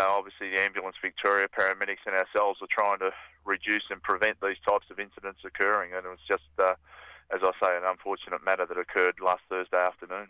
obviously the Ambulance Victoria paramedics and ourselves are trying to reduce and prevent these types of incidents occurring. And it was just, as I say, an unfortunate matter that occurred last Thursday afternoon.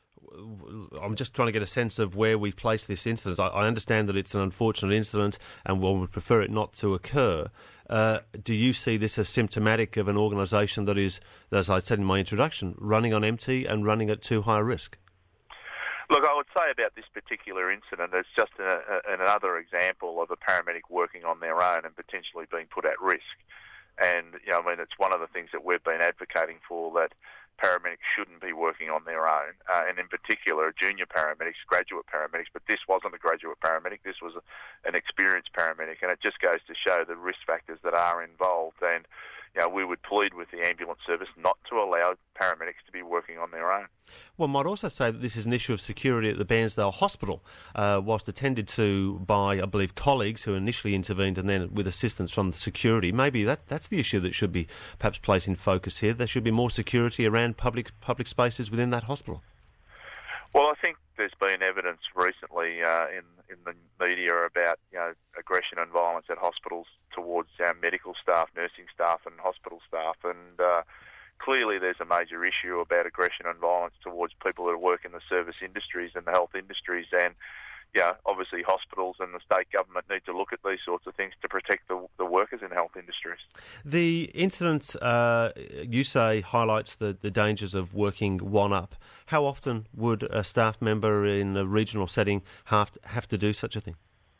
I'm just trying to get a sense of where we place this incident. I understand that it's an unfortunate incident and one would prefer it not to occur. Do you see this as symptomatic of an organisation that is, as I said in my introduction, running on empty and running at too high a risk? Look, I would say about this particular incident, it's just another example of a paramedic working on their own and potentially being put at risk. And, it's one of the things that we've been advocating for, that paramedics shouldn't be working on their own, and in particular junior paramedics, graduate paramedics, but this wasn't a graduate paramedic, this was an experienced paramedic, and it just goes to show the risk factors that are involved. And we would plead with the ambulance service not to allow paramedics to be working on their own. One might also say that this is an issue of security at the Bairnsdale Hospital, whilst attended to by, I believe, colleagues who initially intervened and then with assistance from the security. Maybe that's the issue that should be perhaps placed in focus here. There should be more security around public spaces within that hospital. Well, I think there's been evidence recently in the media about aggression and violence at hospitals towards our medical staff, nursing staff and hospital staff, and clearly there's a major issue about aggression and violence towards people that work in the service industries and the health industries. And obviously hospitals and the state government need to look at these sorts of things to protect the workers in health industries. The incident, you say, highlights the dangers of working one up. How often would a staff member in a regional setting have to do such a thing?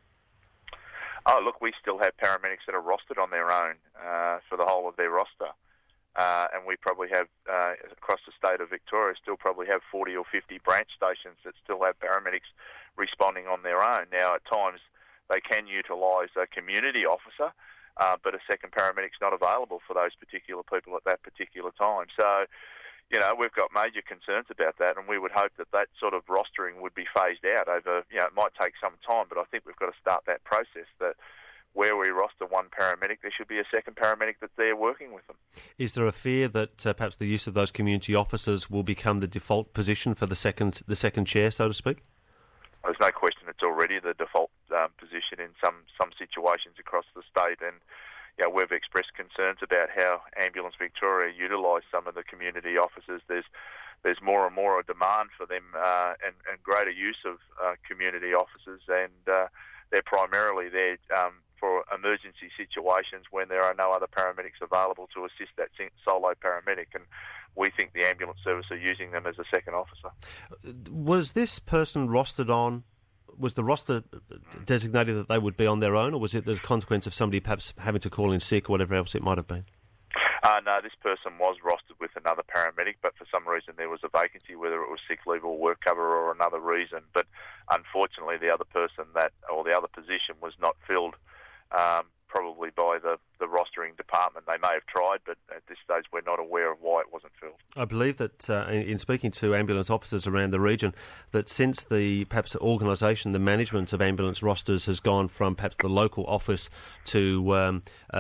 Oh, look, we still have paramedics that are rostered on their own for the whole of their roster. And we probably have, across the state of Victoria, still probably have 40 or 50 branch stations that still have paramedics responding on their own. Now, at times, they can utilise a community officer, but a second paramedic's not available for those particular people at that particular time. So, we've got major concerns about that, and we would hope that sort of rostering would be phased out over, it might take some time, but I think we've got to start that process, that where we roster one paramedic, there should be a second paramedic that's there working with them. Is there a fear that perhaps the use of those community officers will become the default position for the second chair, so to speak? There's no question it's already the default position in some situations across the state, and we've expressed concerns about how Ambulance Victoria utilise some of the community officers. There's more and more a demand for them and greater use of community officers, and they're primarily there for emergency situations when there are no other paramedics available to assist that solo paramedic, and we think the ambulance service are using them as a second officer. Was this person rostered on, was the roster designated that they would be on their own, or was it the consequence of somebody perhaps having to call in sick or whatever else it might have been? No, this person was rostered with another paramedic, but for some reason there was a vacancy, whether it was sick leave or work cover or another reason. But unfortunately, the other person the other position was not filled, probably by the rostering department. They may have tried, but at this stage we're not aware of why it wasn't filled. I believe that in speaking to ambulance officers around the region, that since the perhaps organisation, the management of ambulance rosters has gone from perhaps the local office to,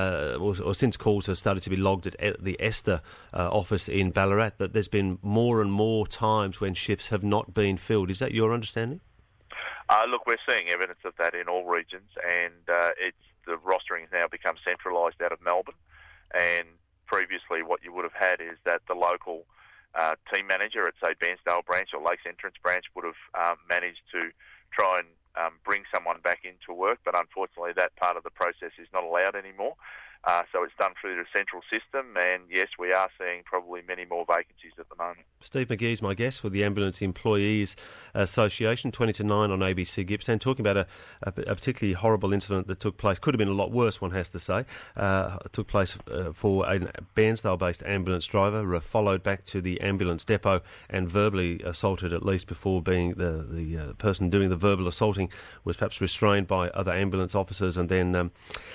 or since calls have started to be logged at the Esther office in Ballarat, that there's been more and more times when shifts have not been filled. Is that your understanding? Look, we're seeing evidence of that in all regions, and the rostering has now become centralised out of Melbourne. And previously, what you would have had is that the local team manager at, say, Bairnsdale branch or Lakes Entrance branch would have managed to try and bring someone back into work, but unfortunately that part of the process is not allowed anymore. So it's done through the central system, and yes, we are seeing probably many more vacancies at the moment. Steve McGee's my guest with the Ambulance Employees Association, 20 to 9 on ABC Gippsland, talking about a particularly horrible incident that took place. Could have been a lot worse, one has to say. It took place for a Bairnsdale-based ambulance driver, followed back to the ambulance depot and verbally assaulted, at least before being the person doing the verbal assaulting was perhaps restrained by other ambulance officers and then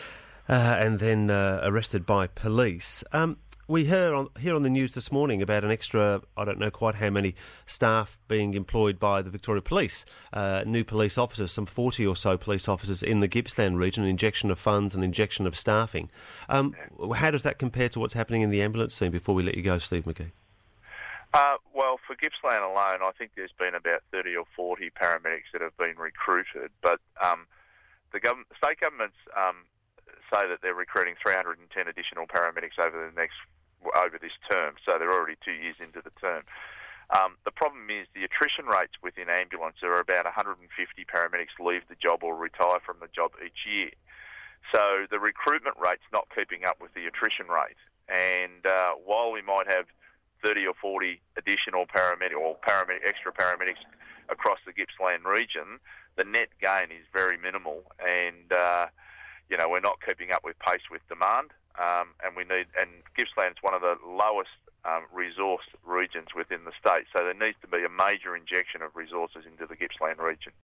arrested by police. We hear on the news this morning about an extra, I don't know quite how many staff being employed by the Victoria Police, new police officers, some 40 or so police officers in the Gippsland region, an injection of funds and injection of staffing. How does that compare to what's happening in the ambulance scene before we let you go, Steve McGee? Well, for Gippsland alone, I think there's been about 30 or 40 paramedics that have been recruited, but state governments say that they're recruiting 310 additional paramedics over this term, so they're already 2 years into the term. The problem is the attrition rates within ambulance are about 150 paramedics leave the job or retire from the job each year. So the recruitment rate's not keeping up with the attrition rate. And while we might have 30 or 40 additional extra paramedics across the Gippsland region, the net gain is very minimal, and we're not keeping up with pace with demand. And Gippsland's one of the lowest resource regions within the state, so there needs to be a major injection of resources into the Gippsland region.